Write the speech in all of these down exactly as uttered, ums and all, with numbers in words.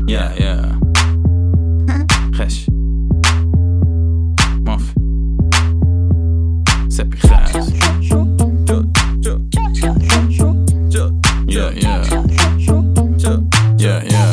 Yeah, yeah. خش ماف سپی خش Yeah, yeah. Yeah, yeah.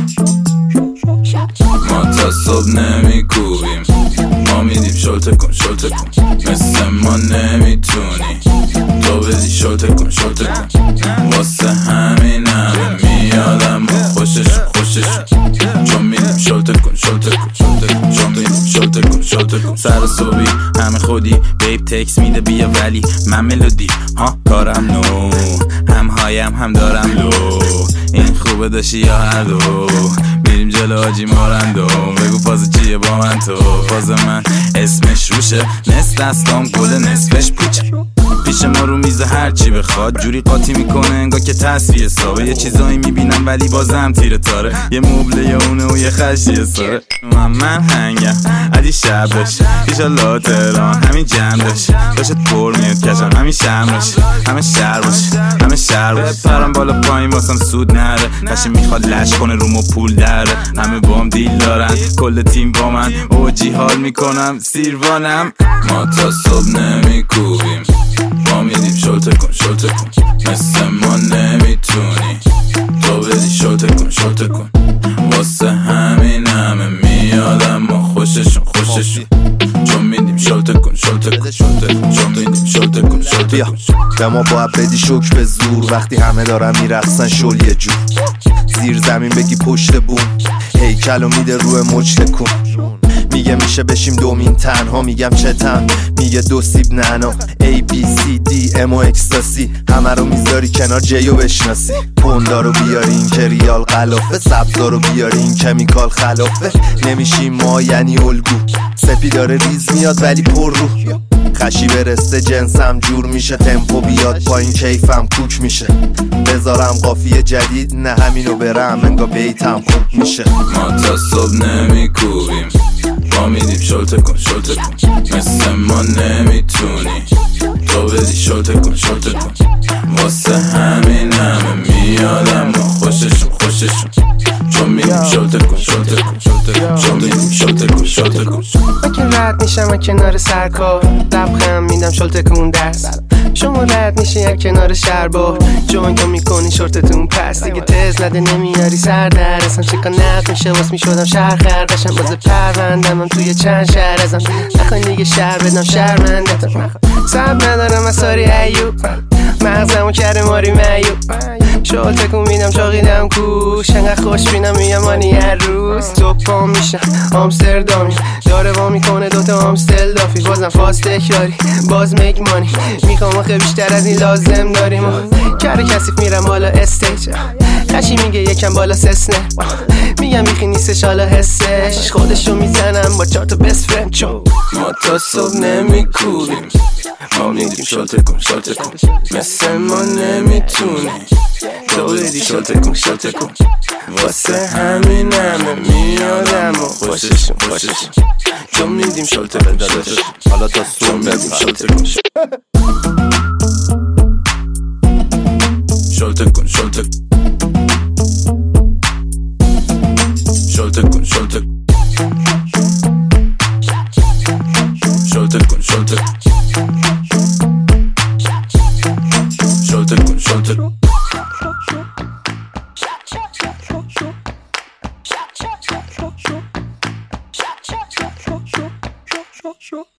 ما تا صبح نمی کوبیم، ما میدیم شلته کن شلته کن، مثل ما نمیتونی تو بدی شلته کن شلته کن، واسه همین همه میادم با خوششون خوششون، چون میدیم شلته کن شلته کن شلته کن، چون میدیم شلته کن شلته کن. سر صبحی همه خودی بیب تکس میده بیا ولی من ملودی ها کارم نو، هم هایم هم دارم لو، این خوبه داشتی یا هر دو، میریم جلو آجی مارندو، بگو فاز چیه با من تو، فاز من اسمش روشه، نصف دستام گل نصفش پوچه، پیش ما رو میزه هر چی بخواد جوری قاطی میکنه انگا که تصفیه حسابه، یه چیزایی میبینم ولی بازم تیره تاره، یه مبله یه اونه و یه خشی ساره، من من هنگم عدی شب داشت ایشالله تهران همین جمع داشت داشت پر میاد کشم همین شم باش همه شهر باش همه شهر باش، پرم بالا پایین واسم سود نره، کشی میخواد لش کنه رومو پول داره، همه بام دیل دارن کل تیم با من اوجی حال میکنم سیروانم، ما تا صبح نمیکوبیم، ما میدیم شلته کن شلته کن، مثل ما نمیتونی تو بدی شلته کن شلته کن، واسه همین همه میادم ما خوششون خوششون، چون میدیم شلته کن شلته کن شلته کن، چون میدیم شلته کن شلته کن. به ما باید بدی شکر به زور وقتی همه دارن میرقصن شل یه جور، زیر زمین بگی پشت بوم هیکلو میده روی مچ تکون، میگه میشه بشیم دومین تنها، میگم چه تن میگه دو سیب نعنا، A B C D M و اکستاسی، همه رو میذاری کنار جیو بشناسی، پوندا رو بیاری این که ریال غلافه، سبزا رو بیاری این کمیکال خلافه، نمیشیم ما یعنی الگو، سپی داره ریز میاد ولی پر رو، خشی برسته جنسم جور میشه، تمپو بیاد پایین کیفم کوک میشه، بذارم قافیه جدید نه همینو برم انگا بیتم خوب میشه، ما تا صبح نمیکوبیم، ما میدیم شلته کن شلته کن، مثل ما نمیتونی تو بدی شلته کن شلته کن، واسه همین همه میادم ما خوششون خوششون، چون میدیم شلته کن شلته کن شلته کن، چون میدیم شلته کن شلته کن. من که رد میشم کنار سرکار، لبخند میدم شلته کن دست، شما رد میشی یک کنار شربار، جوین تو میکنی شورتتون پس، دیگه تز نده نمیاری سر در اصلا چکا نق میشه واس میشدم شهر خردشم، باز پروندم توی چند شهر ازم، نخواین دیگه شهر بدم شهرمندتم، سب ندارم از ساری ایوب، مغزمو کرده ماری میوب، شلته کن میدم شاقیدم کوش، انقدر خوش بینم میگم مانی هر روز، صبح پام میشم آمستردامی، داره وا میکنه دوتا آمستل دافی، بازم فاست تکراری باز میک مانی، میخوام آخه بیشتر از این لازم داریم، کار کسیف میرم بالا استیج، خشی میگه یکم بالا سسنه، میگم بیخی نیستش حالا حسش، خودشو میزنم با چهار تا بست فرند، چون ما تا صبح نمیکوبیم، ما میدیم شلته کن شلته کن، مثل ما نمیتونی تو بدی شلته کن شلته کن، واسه همین همه میادم و خوششون خوششون، چون میدیم شلته کن شلته کن، حالا تا صبح میدیم شلته کن شلته کن شلته شلته کن شلته شلته کن شلته شلته کن شلته شو